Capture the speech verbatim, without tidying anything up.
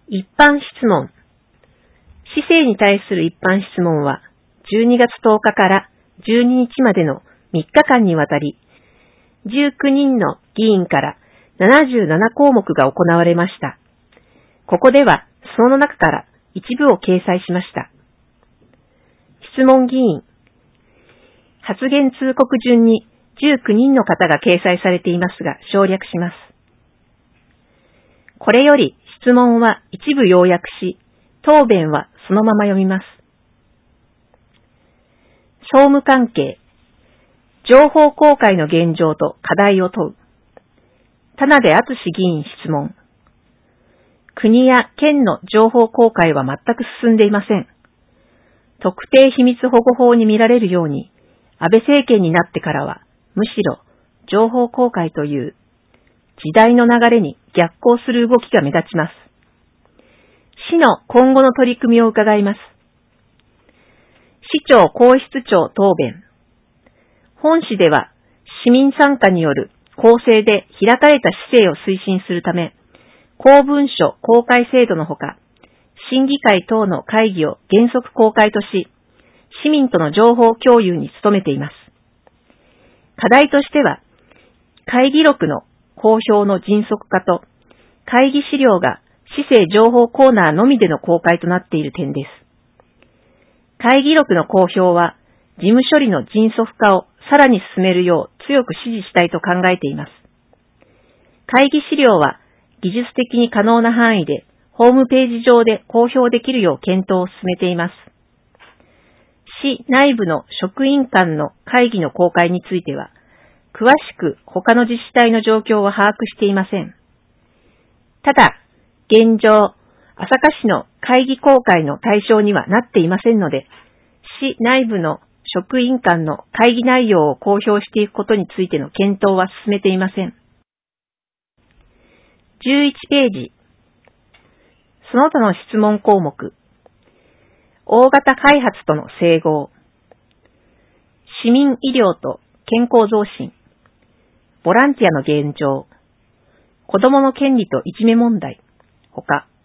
一般質問。市政に対する一般質問は、じゅうにがつとおかからじゅうににちまでのみっかかんにわたり、じゅうきゅうにんの議員からななじゅうななこうもくが行われました。ここでは、その中から一部を掲載しました。質問議員。発言通告順にじゅうきゅうにんの方が掲載されていますが、省略します。これより質問は一部要約し、答弁はそのまま読みます。総務関係。情報公開の現状と課題を問う。田辺敦議員質問。国や県の情報公開は全く進んでいません。特定秘密保護法に見られるように、安倍政権になってからは、むしろ情報公開という時代の流れに逆行する動きが目立ちます。市の今後の取り組みを伺います。市長皇室長答弁。本市では市民参加による公正で開かれた市政を推進するため、公文書公開制度のほか、審議会等の会議を原則公開とし、市民との情報共有に努めています。課題としては、会議録の公表の迅速化と、会議資料が市政情報コーナーのみでの公開となっている点です。会議録の公表は、事務処理の迅速化をさらに進めるよう強く指示したいと考えています。会議資料は、技術的に可能な範囲で、ホームページ上で公表できるよう検討を進めています。市内部の職員間の会議の公開については、詳しく他の自治体の状況は把握していません。ただ、現状、朝霞市の会議公開の対象にはなっていませんので、市内部の職員間の会議内容を公表していくことについての検討は進めていません。じゅういちページ。その他の質問項目。大型開発との整合。市民医療と健康増進。ボランティアの現状。子どもの権利といじめ問題。ほか。